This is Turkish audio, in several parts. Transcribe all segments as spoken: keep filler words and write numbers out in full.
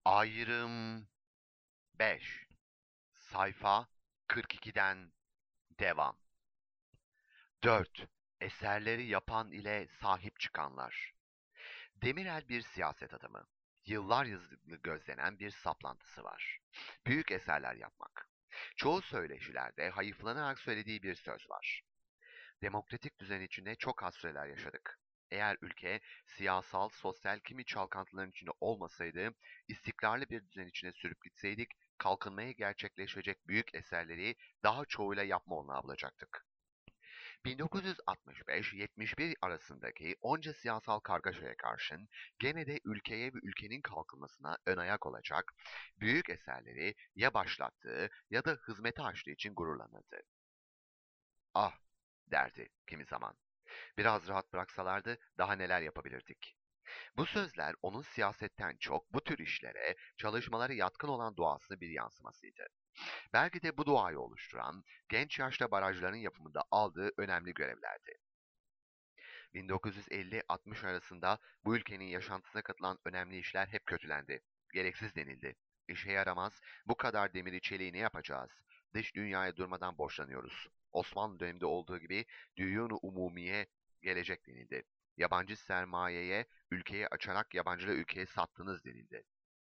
Ayrım beş. Sayfa kırk ikiden devam. dört. Eserleri yapan ile sahip çıkanlar. Demirel bir siyaset adamı. Yıllar yılı gözlenen bir saplantısı var. Büyük eserler yapmak. Çoğu söyleşilerde hayıflanarak söylediği bir söz var. Demokratik düzen içinde çok az süreler yaşadık. Eğer ülke siyasal, sosyal kimi çalkantıların içinde olmasaydı, istikrarlı bir düzen içine sürüp gitseydik, kalkınmaya gerçekleşecek büyük eserleri daha çoğuyla yapma olanağı bulacaktık. bin dokuz yüz altmış beş yetmiş bir arasındaki onca siyasal kargaşaya karşın gene de ülkeye ve ülkenin kalkınmasına ön ayak olacak büyük eserleri ya başlattığı ya da hizmete açtığı için gururlanırdı. Ah derdi kimi zaman. Biraz rahat bıraksalardı daha neler yapabilirdik. Bu sözler onun siyasetten çok bu tür işlere, çalışmalara yatkın olan doğasının bir yansımasıydı. Belki de bu doğayı oluşturan, genç yaşta barajların yapımında aldığı önemli görevlerdi. bin dokuz yüz elli altmış arasında bu ülkenin yaşantısına katılan önemli işler hep kötülendi. Gereksiz denildi. İşe yaramaz, bu kadar demiri çeliği ne yapacağız? Dış dünyaya durmadan borçlanıyoruz. Osmanlı döneminde olduğu gibi düğün-ü umumiye gelecek denildi. Yabancı sermayeye ülkeyi açarak yabancıları ülkeye sattınız denildi.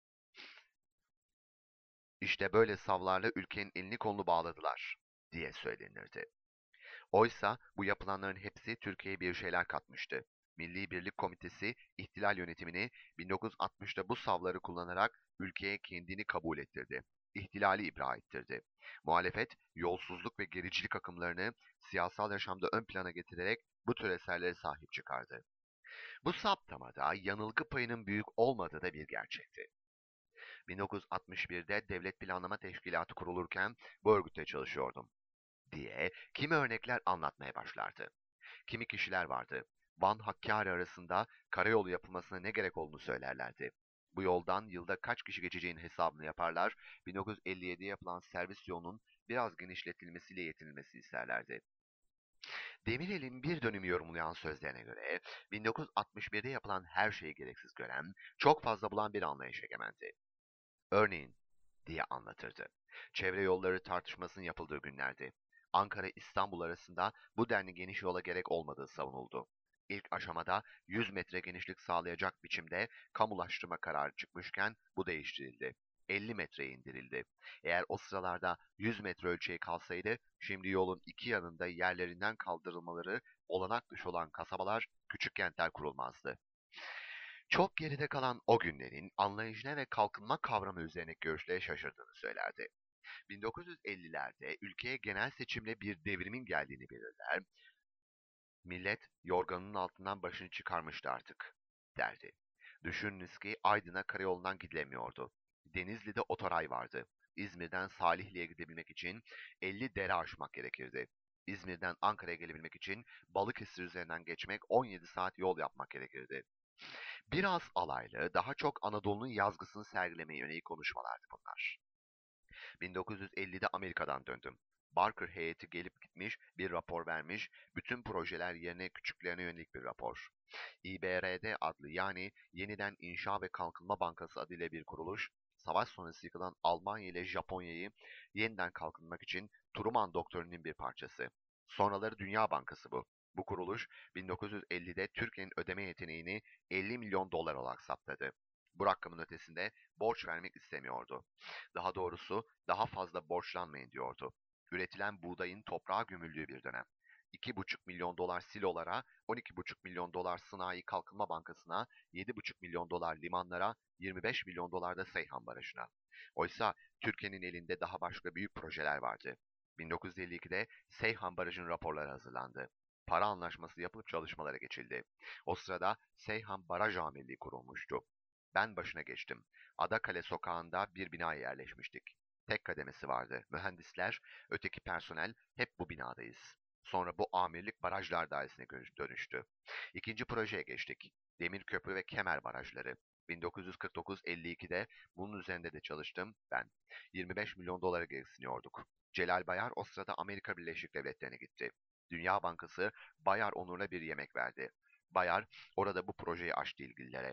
İşte böyle savlarla ülkenin elini kolunu bağladılar diye söylenirdi. Oysa bu yapılanların hepsi Türkiye'ye bir şeyler katmıştı. Milli Birlik Komitesi ihtilal yönetimini bin dokuz yüz altmışta bu savları kullanarak ülkeye kendini kabul ettirdi. İhtilali ibra ettirdi. Muhalefet, yolsuzluk ve gericilik akımlarını siyasal yaşamda ön plana getirerek bu tür eserlere sahip çıkardı. Bu saptamada yanılgı payının büyük olmadığı da bir gerçekti. bin dokuz yüz altmış birde Devlet Planlama Teşkilatı kurulurken bu örgütte çalışıyordum diye kimi örnekler anlatmaya başlardı. Kimi kişiler vardı. Van Hakkari arasında karayolu yapılmasına ne gerek olduğunu söylerlerdi. Bu yoldan yılda kaç kişi geçeceğin hesabını yaparlar, bin dokuz yüz elli yedide yapılan servis yolunun biraz genişletilmesiyle yetinilmesi isterlerdi. Demirel'in bir dönümü yorumlayan sözlerine göre, bin dokuz yüz altmış birde yapılan her şeyi gereksiz gören, çok fazla bulan bir anlayış egemendi. Örneğin, diye anlatırdı. Çevre yolları tartışmasının yapıldığı günlerdi. Ankara-İstanbul arasında bu denli geniş yola gerek olmadığı savunuldu. İlk aşamada yüz metre genişlik sağlayacak biçimde kamulaştırma kararı çıkmışken bu değiştirildi. elli metreye indirildi. Eğer o sıralarda yüz metre ölçeği kalsaydı, şimdi yolun iki yanında yerlerinden kaldırılmaları olanak dışı olan kasabalar, küçük kentler kurulmazdı. Çok geride kalan o günlerin anlayışına ve kalkınma kavramı üzerine görüşlere şaşırdığını söylerdi. bin dokuz yüz ellilerde ülkeye genel seçimle bir devrimin geldiğini belirler, millet yorganının altından başını çıkarmıştı artık, derdi. Düşününüz ki Aydın'a karayolundan gidilemiyordu. Denizli'de otoray vardı. İzmir'den Salihli'ye gidebilmek için elli dere aşmak gerekirdi. İzmir'den Ankara'ya gelebilmek için Balıkesir üzerinden geçmek on yedi saat yol yapmak gerekirdi. Biraz alaylı, daha çok Anadolu'nun yazgısını sergilemeye yönelik konuşmalardı bunlar. bin dokuz yüz ellide Amerika'dan döndüm. Barker heyeti gelip gitmiş, bir rapor vermiş, bütün projeler yerine küçüklerine yönelik bir rapor. İ B R D adlı yani Yeniden İnşa ve Kalkınma Bankası adıyla bir kuruluş, savaş sonrası yıkılan Almanya ile Japonya'yı yeniden kalkınmak için Truman doktrininin bir parçası. Sonraları Dünya Bankası bu. Bu kuruluş bin dokuz yüz ellide Türkiye'nin ödeme yeteneğini elli milyon dolar olarak saptadı. Bu rakamın ötesinde borç vermek istemiyordu. Daha doğrusu daha fazla borçlanmayın diyordu. Üretilen buğdayın toprağa gömüldüğü bir dönem. iki buçuk milyon dolar silolara, on iki buçuk milyon dolar Sanayi Kalkınma Bankası'na, yedi buçuk milyon dolar limanlara, yirmi beş milyon dolar da Seyhan Barajı'na. Oysa Türkiye'nin elinde daha başka büyük projeler vardı. bin dokuz yüz elli ikide Seyhan Barajı'nın raporları hazırlandı. Para anlaşması yapılıp çalışmalara geçildi. O sırada Seyhan Baraj Amirliği kurulmuştu. Ben başına geçtim. Adakale sokağında bir binaya yerleşmiştik. Tek kademesi vardı. Mühendisler, öteki personel hep bu binadayız. Sonra bu amirlik barajlar dairesine dönüştü. İkinci projeye geçtik. Demirköprü ve Kemer barajları. bin dokuz yüz kırk dokuz elli ikide bunun üzerinde de çalıştım ben. yirmi beş milyon dolara geresiniyorduk. Celal Bayar o sırada Amerika Birleşik Devletleri'ne gitti. Dünya Bankası Bayar Onur'la bir yemek verdi. Bayar orada bu projeyi açtı ilgililere.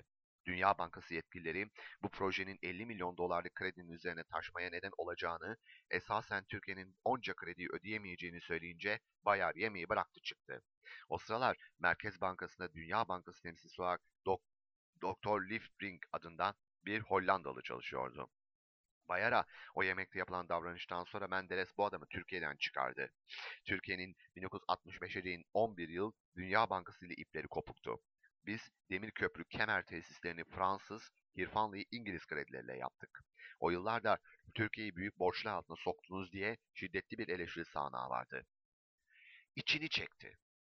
Dünya Bankası yetkilileri bu projenin elli milyon dolarlık kredinin üzerine taşmaya neden olacağını, esasen Türkiye'nin onca krediyi ödeyemeyeceğini söyleyince bayar yemeği bıraktı çıktı. O sıralar Merkez Bankası'nda Dünya Bankası temsilcisi olarak Dok Doktor Liefbrink adında bir Hollandalı çalışıyordu. Bayar'a o yemekte yapılan davranıştan sonra Menderes bu adamı Türkiye'den çıkardı. Türkiye'nin bin dokuz yüz altmış beşe değin on bir yıl Dünya Bankası ile ipleri kopuktu. Biz Demirköprü kemer tesislerini Fransız, İrfanlı'yı İngiliz kredilerle yaptık. O yıllarda Türkiye'yi büyük borçlar altına soktunuz diye şiddetli bir eleştiri sahnağı vardı. İçini çekti.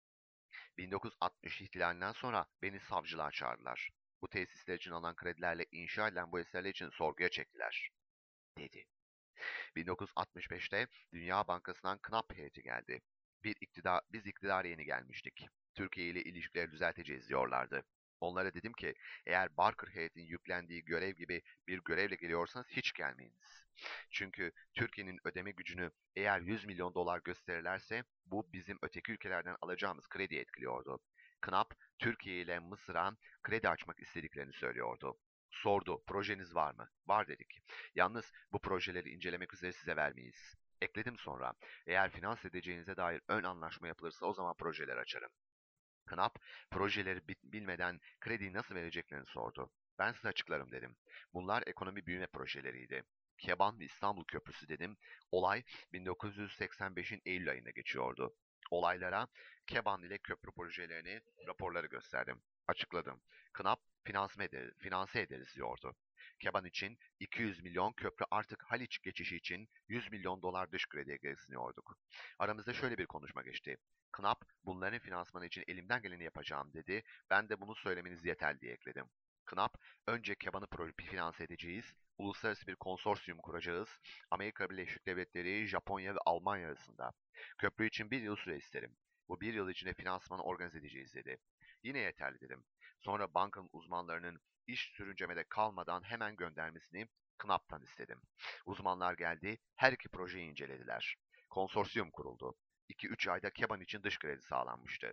bin dokuz yüz altmış ihtilalinden sonra beni savcılığa çağırdılar. Bu tesisler için alınan kredilerle inşa edilen bu eserler için sorguya çektiler, dedi. bin dokuz yüz altmış beşte Dünya Bankası'ndan Knap heyeti geldi. Bir iktidar, biz iktidara yeni gelmiştik. Türkiye ile ilişkileri düzelteceğiz diyorlardı. Onlara dedim ki eğer Barker heyetinin yüklendiği görev gibi bir görevle geliyorsanız hiç gelmeyiniz. Çünkü Türkiye'nin ödeme gücünü eğer yüz milyon dolar gösterirlerse bu bizim öteki ülkelerden alacağımız krediyi etkiliyordu. Knap, Türkiye ile Mısır'a kredi açmak istediklerini söylüyordu. Sordu, projeniz var mı? Var dedik. Yalnız bu projeleri incelemek üzere size vermeyiz. Ekledim sonra, eğer finans edeceğinize dair ön anlaşma yapılırsa o zaman projeler açarım. Knap, projeleri bilmeden krediyi nasıl vereceklerini sordu. Ben size açıklarım dedim. Bunlar ekonomi büyüme projeleriydi. Keban ve İstanbul Köprüsü dedim. Olay bin dokuz yüz seksen beşin Eylül ayında geçiyordu. Olaylara Keban ile köprü projelerini, raporları gösterdim. Açıkladım. Knap finanse ederiz, finanse ederiz diyordu. Keban için iki yüz milyon, köprü artık Haliç geçişi için yüz milyon dolar dış krediye geresiniyorduk. Aramızda şöyle bir konuşma geçti. Knap, bunların finansmanı için elimden geleni yapacağım dedi. Ben de bunu söylemeniz yeter diye ekledim. Knap, önce Keban'ı finanse edeceğiz, uluslararası bir konsorsiyum kuracağız, Amerika Birleşik Devletleri, Japonya ve Almanya arasında. Köprü için bir yıl süre isterim. Bu bir yıl içinde finansmanı organize edeceğiz dedi. Yine yeterli dedim. Sonra bankanın uzmanlarının iş sürüncemede kalmadan hemen göndermesini Knap'tan istedim. Uzmanlar geldi, her iki projeyi incelediler. Konsorsiyum kuruldu. iki üç ayda Keban için dış kredi sağlanmıştı.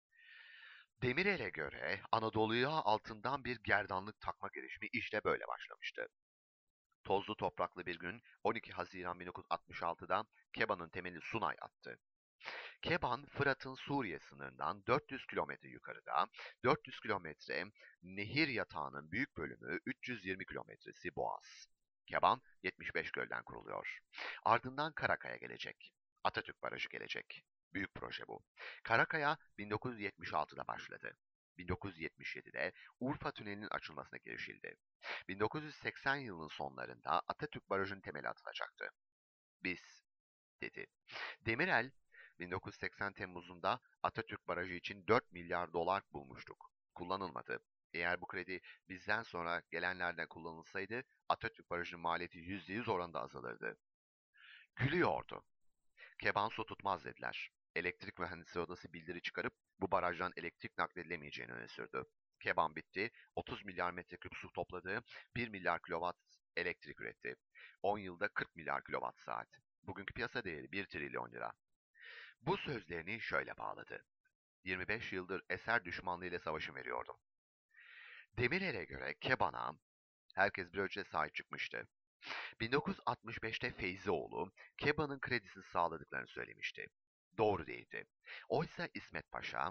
Demirel'e göre Anadolu'ya altından bir gerdanlık takma girişimi işte böyle başlamıştı. Tozlu topraklı bir gün on iki Haziran bin dokuz yüz altmış altıda Keban'ın temeli Sunay attı. Keban, Fırat'ın Suriye sınırından dört yüz kilometre yukarıda, dört yüz kilometre nehir yatağının büyük bölümü üç yüz yirmi kilometresi Boğaz. Keban, yetmiş beş gölden kuruluyor. Ardından Karakaya gelecek. Atatürk Barajı gelecek. Büyük proje bu. Karakaya bin dokuz yüz yetmiş altıda başladı. bin dokuz yüz yetmiş yedide Urfa Tüneli'nin açılmasına girişildi. bin dokuz yüz seksen yılının sonlarında Atatürk Barajı'nın temeli atılacaktı. Biz, dedi. Demirel, bin dokuz yüz seksen Temmuz'unda Atatürk Barajı için dört milyar dolar bulmuştuk. Kullanılmadı. Eğer bu kredi bizden sonra gelenlerden kullanılsaydı Atatürk Barajı'nın maliyeti yüzde yüz oranında azalırdı. Gülüyordu. Keban su tutmaz dediler. Elektrik Mühendisleri Odası bildiri çıkarıp bu barajdan elektrik nakledilemeyeceğini öne sürdü. Keban bitti, otuz milyar metreküp su topladı, bir milyar kilowatt elektrik üretti. on yılda kırk milyar kilowatt saat. Bugünkü piyasa değeri bir trilyon lira. Bu sözlerini şöyle bağladı. yirmi beş yıldır eser düşmanlığıyla savaşı veriyordum. Demirel'e göre Keban'a herkes bir ölçüde sahip çıkmıştı. bin dokuz yüz altmış beşte Feyzioğlu, Keban'ın kredisini sağladıklarını söylemişti. Doğru değildi. Oysa İsmet Paşa,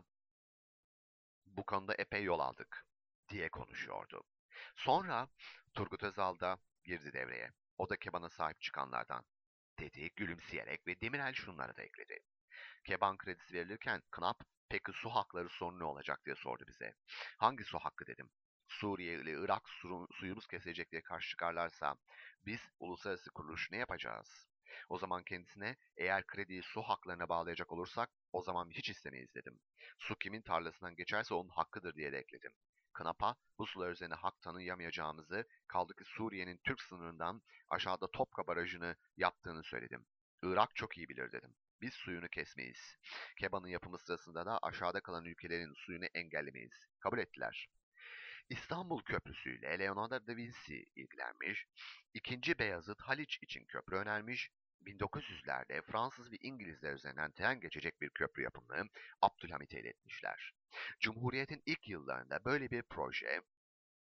bu konuda epey yol aldık, diye konuşuyordu. Sonra Turgut Özal da girdi devreye. O da Keban'a sahip çıkanlardan, dedi gülümseyerek ve Demirel şunları da ekledi. Keban kredisi verilirken Knap, peki su hakları sorunu ne olacak diye sordu bize. Hangi su hakkı dedim. Suriye ile Irak su, suyumuz kesilecek diye karşı çıkarlarsa biz uluslararası kuruluş ne yapacağız? O zaman kendisine eğer krediyi su haklarına bağlayacak olursak o zaman hiç istemeyiz dedim. Su kimin tarlasından geçerse onun hakkıdır diye de ekledim. Knap'a bu sular üzerine hak tanıyamayacağımızı, kaldı ki Suriye'nin Türk sınırından aşağıda Topka Barajı'nı yaptığını söyledim. Irak çok iyi bilir dedim. Biz suyunu kesmeyiz. Keban'ın yapımı sırasında da aşağıda kalan ülkelerin suyunu engellemeyiz. Kabul ettiler. İstanbul Köprüsü ile Leonardo da Vinci ilgilenmiş, ikinci. Beyazıt Haliç için köprü önermiş, bin dokuz yüzlerde Fransız ve İngilizler üzerinden tren geçecek bir köprü yapımını Abdülhamit'e iletmişler. Cumhuriyet'in ilk yıllarında böyle bir proje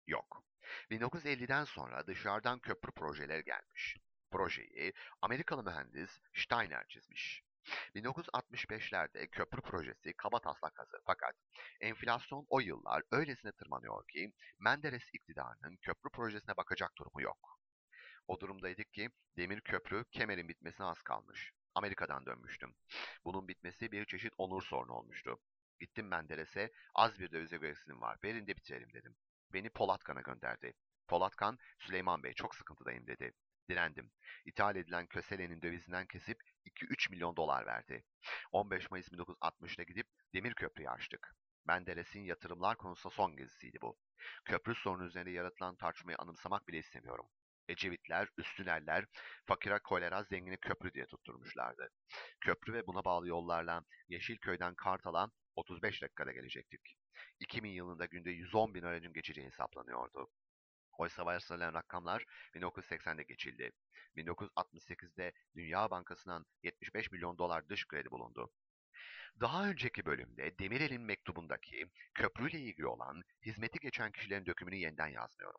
Yok. bin dokuz yüz elliden sonra dışarıdan köprü projeleri gelmiş. Projeyi Amerikalı mühendis Steiner çizmiş. bin dokuz yüz altmış beşlerde köprü projesi kabataslak hazır fakat enflasyon o yıllar öylesine tırmanıyor ki Menderes iktidarının köprü projesine bakacak durumu yok. O durumdaydık ki demir köprü kemerin bitmesine az kalmış. Amerika'dan dönmüştüm. Bunun bitmesi bir çeşit onur sorunu olmuştu. Gittim Menderes'e, az bir dövize göğsüm var, verin de bitirelim dedim. Beni Polatkan'a gönderdi. Polatkan, Süleyman Bey çok sıkıntıdayım dedi. Direndim. İthal edilen köselenin dövizinden kesip iki üç milyon dolar verdi. on beş Mayıs bin dokuz yüz altmışta gidip demir köprüyü açtık. Menderes'in yatırımlar konusunda son gezisiydi bu. Köprü sorunu üzerinde yaratılan tartışmayı anımsamak bile istemiyorum. Ecevitler, Üstünerler, fakire kolera, zengini köprü diye tutturmuşlardı. Köprü ve buna bağlı yollarla Yeşilköy'den Kartal'a otuz beş dakikada gelecektik. iki bin yılında günde yüz on bin aracın geçeceği hesaplanıyordu. Oysa varsayılan rakamlar bin dokuz yüz seksende geçildi. bin dokuz yüz altmış sekizde Dünya Bankası'ndan yetmiş beş milyon dolar dış kredi bulundu. Daha önceki bölümde Demirel'in mektubundaki köprüyle ilgili olan hizmeti geçen kişilerin dökümünü yeniden yazmıyorum.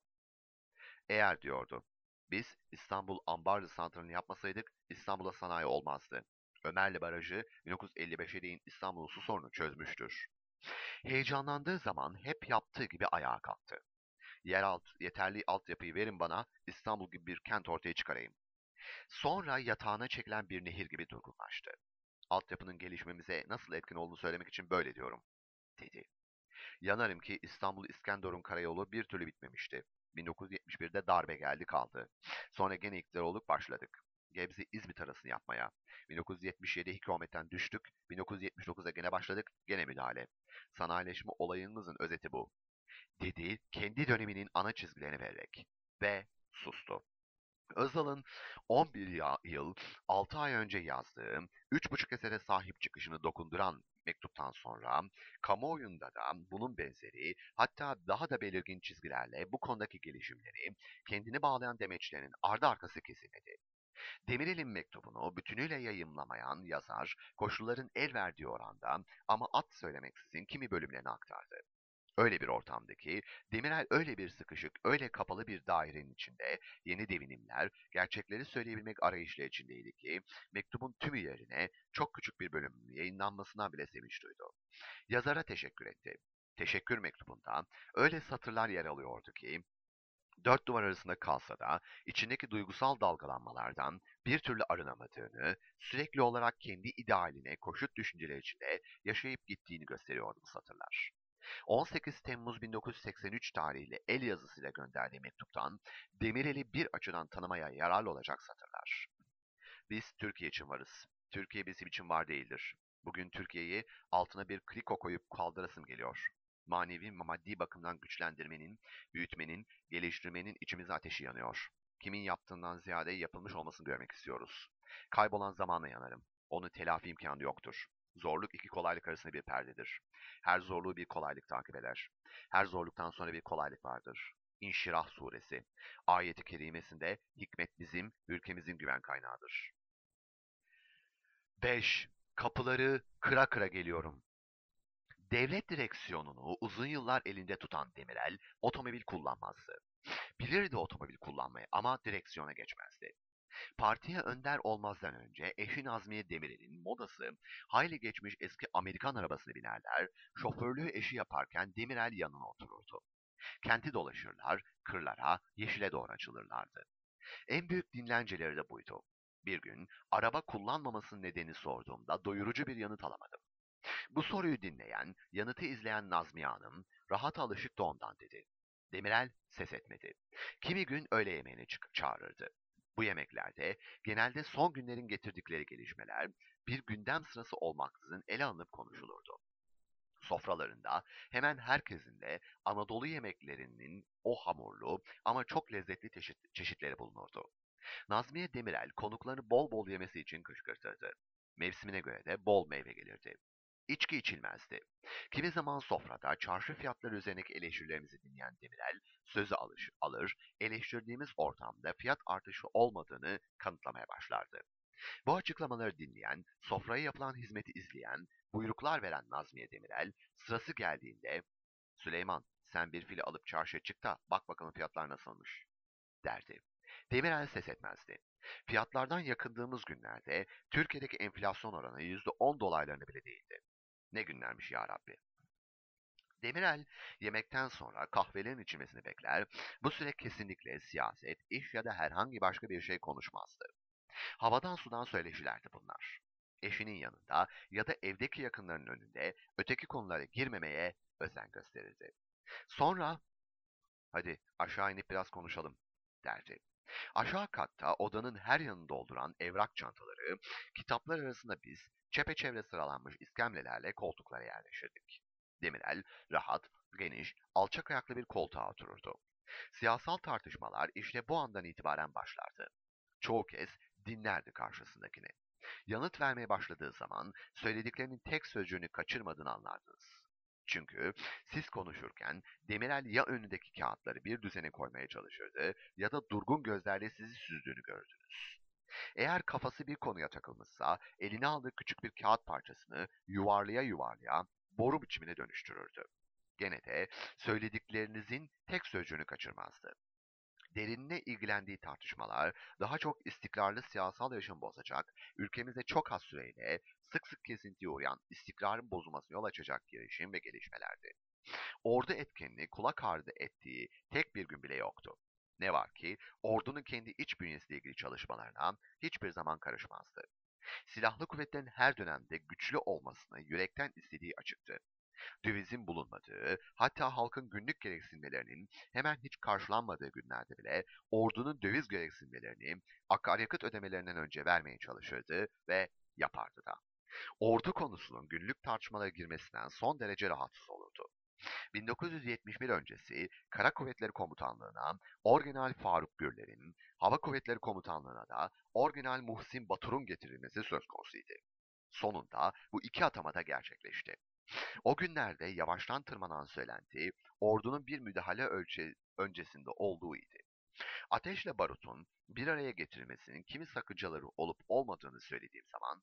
Eğer diyordu, biz İstanbul Ambarlı Santrali'ni yapmasaydık İstanbul'a sanayi olmazdı. Ömerli Barajı bin dokuz yüz elli beşe değin İstanbul su sorunu çözmüştür. Heyecanlandığı zaman hep yaptığı gibi ayağa kalktı. Yeraltı, yeterli altyapıyı verin bana, İstanbul gibi bir kent ortaya çıkarayım. Sonra yatağına çekilen bir nehir gibi durgunlaştı. Altyapının gelişmemize nasıl etkin olduğunu söylemek için böyle diyorum, dedi. Yanarım ki İstanbul İskenderun karayolu bir türlü bitmemişti. bin dokuz yüz yetmiş birde darbe geldi kaldı. Sonra gene iktidar olup başladık. Gebze İzmit arasını yapmaya. bin dokuz yüz yetmiş yedi hükümetten düştük. bin dokuz yüz yetmiş dokuzda gene başladık. Gene müdahale. Sanayileşme olayımızın özeti bu. Dedi kendi döneminin ana çizgilerini vererek. Ve sustu. Özal'ın on bir ya- yıl altı ay önce yazdığı üç buçuk esere sahip çıkışını dokunduran mektuptan sonra kamuoyunda da bunun benzeri hatta daha da belirgin çizgilerle bu konudaki gelişimleri kendini bağlayan demeçlerinin ardı arkası kesilmedi. Demirel'in mektubunu bütünüyle yayımlamayan yazar koşulların el verdiği oranda ama at söylemeksizin kimi bölümlerini aktardı. Öyle bir ortamdaki Demirel öyle bir sıkışık, öyle kapalı bir dairenin içinde yeni devinimler, gerçekleri söyleyebilmek arayışla içindeydi ki mektubun tümü yerine çok küçük bir bölümünün yayınlanmasına bile sevinç duydu. Yazara teşekkür etti. Teşekkür mektubunda öyle satırlar yer alıyordu ki dört duvar arasında kalsa da içindeki duygusal dalgalanmalardan bir türlü arınamadığını, sürekli olarak kendi idealine koşut düşünceler içinde yaşayıp gittiğini gösteriyordu bu satırlar. on sekiz Temmuz bin dokuz yüz seksen üç tarihli el yazısıyla gönderdiği mektuptan Demirel'i bir açıdan tanımaya yararlı olacak satırlar. Biz Türkiye için varız. Türkiye bizim için var değildir. Bugün Türkiye'yi altına bir kriko koyup kaldırasım geliyor. Manevi ve maddi bakımdan güçlendirmenin, büyütmenin, geliştirmenin içimize ateşi yanıyor. Kimin yaptığından ziyade yapılmış olmasını görmek istiyoruz. Kaybolan zamana yanarım. Onu telafi imkanı yoktur. Zorluk iki kolaylık arasında bir perdedir. Her zorluğu bir kolaylık takip eder. Her zorluktan sonra bir kolaylık vardır. İnşirah suresi. Ayeti kerimesinde hikmet bizim, ülkemizin güven kaynağıdır. beş. Kapıları kıra kıra geliyorum. Devlet direksiyonunu uzun yıllar elinde tutan Demirel, otomobil kullanmazdı. Bilirdi otomobil kullanmayı ama direksiyona geçmezdi. Partiye önder olmazdan önce eşi Nazmiye Demirel'in modası hayli geçmiş eski Amerikan arabasına binerler, şoförlüğü eşi yaparken Demirel yanına otururdu. Kenti dolaşırlar, kırlara, yeşile doğru açılırlardı. En büyük dinlenceleri de buydu. Bir gün araba kullanmamasının nedeni sorduğumda doyurucu bir yanıt alamadım. Bu soruyu dinleyen, yanıtı izleyen Nazmiye Hanım, rahata alışık da ondan dedi. Demirel ses etmedi. Kimi gün öğle yemeğine çık çağırırdı. Bu yemeklerde genelde son günlerin getirdikleri gelişmeler bir gündem sırası olmaksızın ele alınıp konuşulurdu. Sofralarında hemen herkesin de Anadolu yemeklerinin o hamurlu ama çok lezzetli çeşit, çeşitleri bulunurdu. Nazmiye Demirel konuklarını bol bol yemesi için kışkırtırdı. Mevsimine göre de bol meyve gelirdi. İçki içilmezdi. Kimi zaman sofrada çarşı fiyatları üzerindeki eleştirilerimizi dinleyen Demirel sözü alış, alır, eleştirdiğimiz ortamda fiyat artışı olmadığını kanıtlamaya başlardı. Bu açıklamaları dinleyen, sofraya yapılan hizmeti izleyen, buyruklar veren Nazmiye Demirel sırası geldiğinde Süleyman sen bir fili alıp çarşıya çık da bak bakalım fiyatlar nasılmış derdi. Demirel ses etmezdi. Fiyatlardan yakındığımız günlerde Türkiye'deki enflasyon oranı yüzde on dolaylarını bile değildi. Ne günlermiş ya Rabbi. Demirel yemekten sonra kahvelerin içilmesini bekler, bu süre kesinlikle siyaset, iş ya da herhangi başka bir şey konuşmazdı. Havadan sudan söyleşilerdi bunlar. Eşinin yanında ya da evdeki yakınlarının önünde öteki konulara girmemeye özen gösterirdi. Sonra, hadi aşağı inip biraz konuşalım derdi. Aşağı katta odanın her yanını dolduran evrak çantaları, kitaplar arasında biz çepeçevre sıralanmış iskemlelerle koltuklara yerleşirdik. Demirel, rahat, geniş, alçak ayaklı bir koltuğa otururdu. Siyasal tartışmalar işte bu andan itibaren başlardı. Çoğu kez dinlerdi karşısındakini. Yanıt vermeye başladığı zaman söylediklerinin tek sözcüğünü kaçırmadığını anlardınız. Çünkü siz konuşurken Demirel ya önündeki kağıtları bir düzene koymaya çalışırdı ya da durgun gözlerle sizi süzdüğünü gördünüz. Eğer kafası bir konuya takılmışsa eline aldığı küçük bir kağıt parçasını yuvarlaya yuvarlaya boru biçimine dönüştürürdü. Gene de söylediklerinizin tek sözcüğünü kaçırmazdı. Derinine ilgilendiği tartışmalar daha çok istikrarlı siyasal yaşam bozacak, ülkemizde çok az süreyle sık sık kesintiye uğrayan istikrarın bozulmasına yol açacak girişim ve gelişmelerdi. Ordu etkenliği kulak ardı ettiği tek bir gün bile yoktu. Ne var ki ordunun kendi iç bünyesiyle ilgili çalışmalarına hiçbir zaman karışmazdı. Silahlı kuvvetlerin her dönemde güçlü olmasını yürekten istediği açıktı. Dövizin bulunmadığı, hatta halkın günlük gereksinmelerinin hemen hiç karşılanmadığı günlerde bile ordunun döviz gereksinmelerini akaryakıt ödemelerinden önce vermeye çalışırdı ve yapardı da. Ordu konusunun günlük tartışmalara girmesinden son derece rahatsız olurdu. bin dokuz yüz yetmiş bir öncesi Kara Kuvvetleri Komutanlığı'na Orgeneral Faruk Gürler'in, Hava Kuvvetleri Komutanlığı'na da Orgeneral Muhsin Batur'un getirilmesi söz konusuydu. Sonunda bu iki atama da gerçekleşti. O günlerde yavaştan tırmanan söylenti, ordunun bir müdahale ölçe öncesinde olduğu idi. Ateşle barutun bir araya getirilmesinin kimi sakıncaları olup olmadığını söylediğim zaman,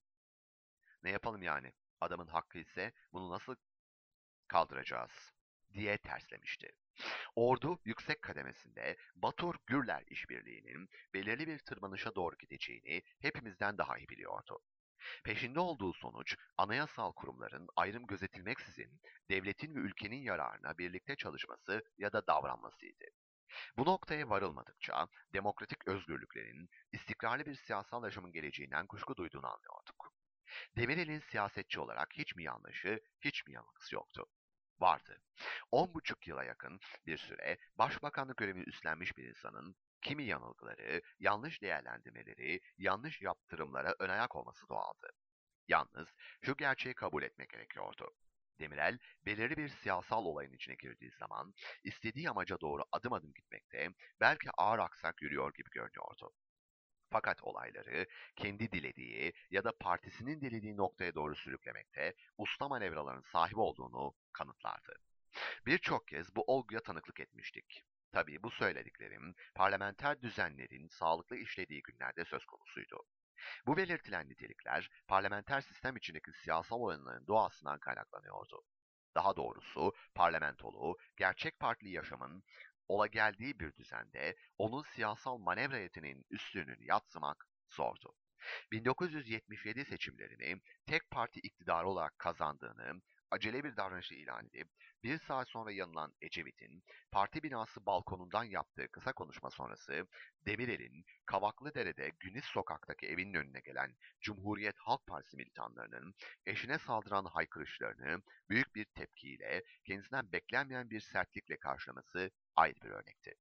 ne yapalım yani, adamın hakkı ise bunu nasıl kaldıracağız diye terslemişti. Ordu yüksek kademesinde Batur-Gürler işbirliğinin belirli bir tırmanışa doğru gideceğini hepimizden daha iyi biliyordu. Peşinde olduğu sonuç, anayasal kurumların ayrım gözetilmeksizin devletin ve ülkenin yararına birlikte çalışması ya da davranmasıydı. Bu noktaya varılmadıkça demokratik özgürlüklerin, istikrarlı bir siyasal yaşamın geleceğinden kuşku duyduğunu anlıyorduk. Demirel'in siyasetçi olarak hiç mi yanlışı, hiç mi yanılgısı yoktu? Vardı. On buçuk yıla yakın bir süre başbakanlık görevini üstlenmiş bir insanın kimi yanılgıları, yanlış değerlendirmeleri, yanlış yaptırımlara ön ayak olması doğaldı. Yalnız şu gerçeği kabul etmek gerekiyordu. Demirel, belirli bir siyasal olayın içine girdiği zaman, istediği amaca doğru adım adım gitmekte, belki ağır aksak yürüyor gibi görünüyordu. Fakat olayları kendi dilediği ya da partisinin dilediği noktaya doğru sürüklemekte usta manevraların sahibi olduğunu kanıtlardı. Birçok kez bu olguya tanıklık etmiştik. Tabii bu söylediklerim parlamenter düzenlerin sağlıklı işlediği günlerde söz konusuydu. Bu belirtilen nitelikler parlamenter sistem içindeki siyasal oyunların doğasından kaynaklanıyordu. Daha doğrusu parlamentolu, gerçek partili yaşamın ola geldiği bir düzende onun siyasal manevra yeteneğinin üstünlüğünü yadsımak zordu. bin dokuz yüz yetmiş yedi seçimlerini tek parti iktidarı olarak kazandığını acele bir davranışı ilan edip bir saat sonra yanılan Ecevit'in parti binası balkonundan yaptığı kısa konuşma sonrası Demirel'in Kavaklıdere'de Güniz Sokak'taki evinin önüne gelen Cumhuriyet Halk Partisi militanlarının eşine saldıran haykırışlarını büyük bir tepkiyle kendisinden beklenmeyen bir sertlikle karşılaması ayrı bir örnekti.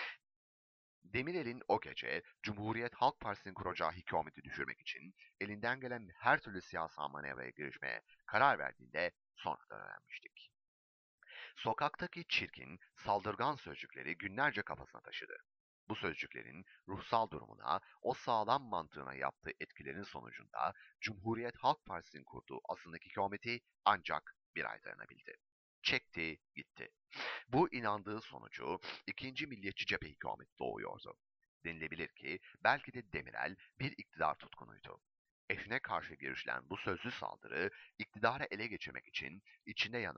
Demirel'in o gece Cumhuriyet Halk Partisi'nin kuracağı hükümeti düşürmek için elinden gelen her türlü siyasal manevraya girişmeye karar verdiğinde sonradan öğrenmiştik. Sokaktaki çirkin, saldırgan sözcükleri günlerce kafasına taşıdı. Bu sözcüklerin ruhsal durumuna, o sağlam mantığına yaptığı etkilerin sonucunda Cumhuriyet Halk Partisi'nin kurduğu aslındaki hükümeti ancak bir ay dayanabildi. Çekti, gitti. Bu inandığı sonucu ikinci milliyetçi cephe hükümeti doğuyordu. Denilebilir ki belki de Demirel bir iktidar tutkunuydu. Eşine karşı girişilen bu sözlü saldırı iktidarı ele geçirmek için içinde yanan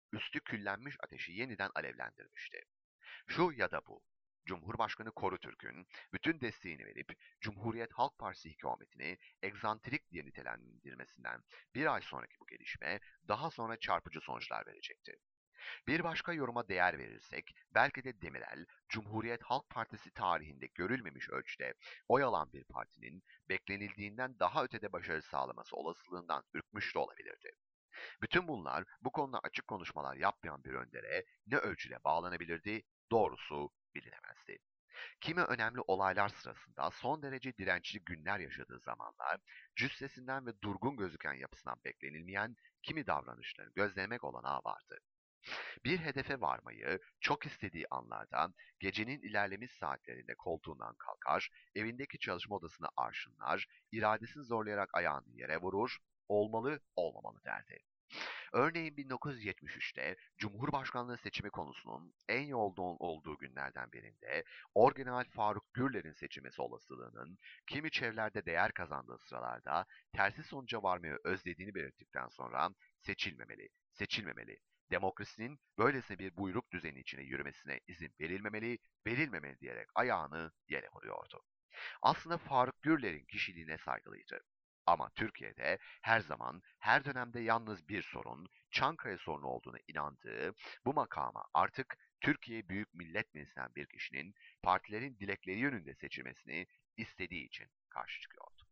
üstü küllenmiş ateşi yeniden alevlendirmişti. Şu ya da bu. Cumhurbaşkanı Korutürk'ün bütün desteğini verip Cumhuriyet Halk Partisi hükümetini egzantrik diye nitelendirmesinden bir ay sonraki bu gelişme daha sonra çarpıcı sonuçlar verecekti. Bir başka yoruma değer verirsek, belki de Demirel, Cumhuriyet Halk Partisi tarihinde görülmemiş ölçüde oy alan bir partinin beklenildiğinden daha ötede başarı sağlaması olasılığından ürkmüş de olabilirdi. Bütün bunlar bu konuda açık konuşmalar yapmayan bir öndere ne ölçüde bağlanabilirdi, doğrusu bilinemezdi. Kimi önemli olaylar sırasında son derece dirençli günler yaşadığı zamanlar, cüssesinden ve durgun gözüken yapısından beklenilmeyen kimi davranışların gözlemek olanağı vardı. Bir hedefe varmayı çok istediği anlarda gecenin ilerlemiş saatlerinde koltuğundan kalkar, evindeki çalışma odasını arşınlar, iradesini zorlayarak ayağını yere vurur, olmalı olmamalı derdi. Örneğin bin dokuz yüz yetmiş üçte Cumhurbaşkanlığı seçimi konusunun en yoğun olduğu günlerden birinde Orgeneral Faruk Gürler'in seçilmesi olasılığının kimi çevrelerde değer kazandığı sıralarda tersi sonuca varmayı özlediğini belirttikten sonra seçilmemeli, seçilmemeli, demokrasinin böylesine bir buyruk düzeni içine yürümesine izin verilmemeli, verilmemeli diyerek ayağını yere vuruyordu. Aslında Faruk Gürler'in kişiliğine saygılıydı. Ama Türkiye'de her zaman, her dönemde yalnız bir sorun, Çankaya sorunu olduğuna inandığı bu makama artık Türkiye Büyük Millet Meclisi'nden bir kişinin partilerin dilekleri yönünde seçilmesini istediği için karşı çıkıyordu.